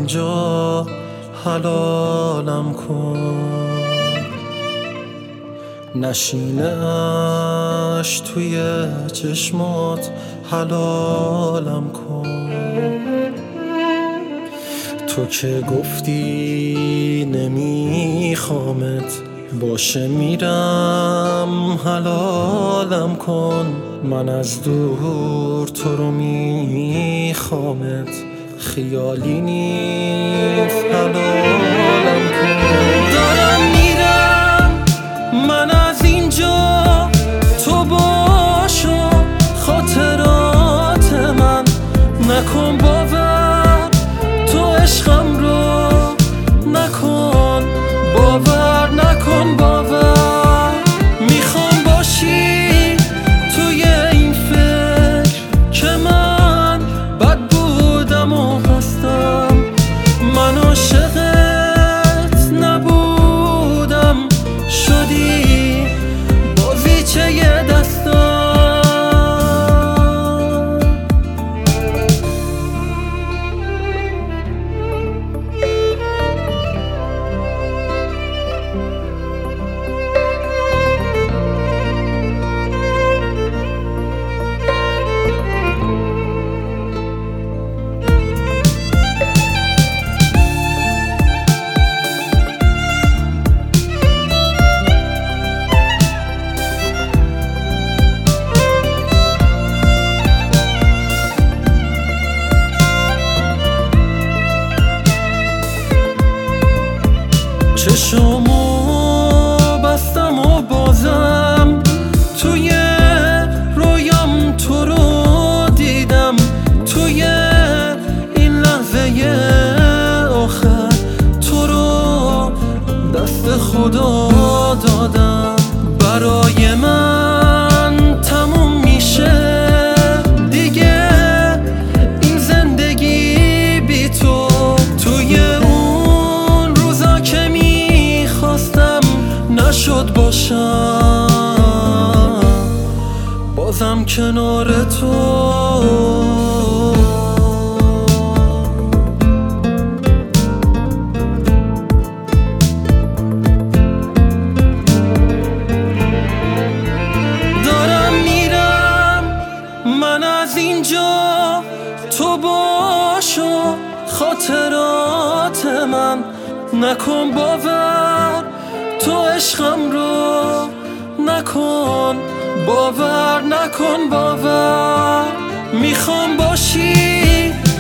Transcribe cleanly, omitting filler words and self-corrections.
اینجا حلالم کن، نشینش توی چشمات حلالم کن. تو که گفتی نمیخوامت، باشه میرم حلالم کن. من از دور تو رو میخوامت، خیالی نیست حلالم کن. دارم میرم من از اینجا، تو باشو خاطرات من، نکن باور تو عشقم رو، نکن باور، نکن باور. میخوام باشی توی این فکر که من بد بودم و هستم، من عاشقت نبودم، شدی بازیچه دستم. چشمو بستم و بازم توی رویام تو رو دیدم، توی این لحظه آخر تو رو دست خدا دادم. برای من تموم میشه دیگه این زندگی بی تو، توی اون روزا که نشد باشم بازم کنار تو. دارم میرم من از اینجا، تو باشو خاطرات من، نکن باور تو عشقم رو، نکن باور، نکن باور. میخوام باشی